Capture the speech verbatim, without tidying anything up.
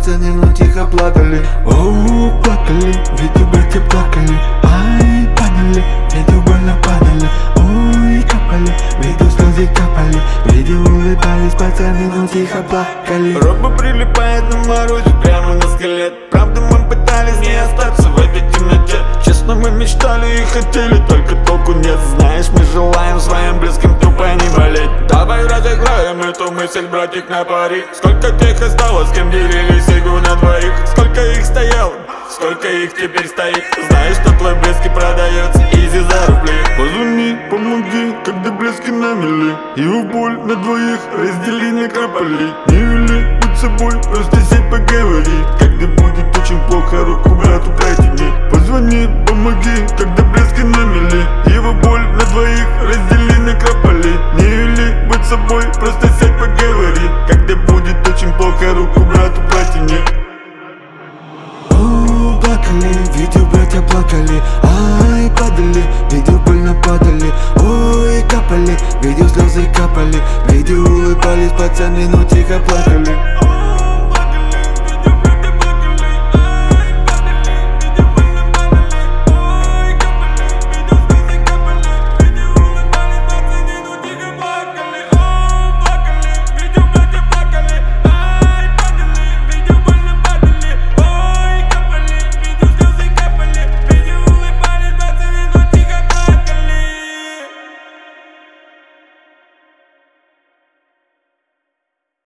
пацаны, ну тихо плакали. Оу, плакали, видео братья плакали. Ай, падали, видео больно падали. Ой, капали, видео слезы капали. Видео улыбались пацаны, ну тихо плакали. Роба прилипает на морозе прямо на скелет. Правда мы пытались не остаться в этой темноте. Честно мы мечтали и хотели, только толку нет. Знаешь, мы желаем своим близким тупо не болеть. Давай разыграем эту мысль, братик, на пари. Сколько тех осталось, с кем делили сигу на двоих? Сколько их стояло, сколько их теперь стоит? Знаешь, что твой близкий продается изи за рубли. Позвони, помоги, когда близкий на мели. Его боль на двоих раздели на капали. Не вели, будь собой, просто сядь поговори. Когда будет очень плохо, руку брату протяни. Позвони, помоги, когда близкий на мели. Его боль на двоих раздели на капали. Не вели, будь собой, просто сядь поговори. Когда будет очень плохо, руку брату протяни. Оу, плакали, видео братья плакали. Ай, падали, видео больно падали. Ой, капали, видео слезы капали. Видео улыбались пацаны, ну тихо плакали.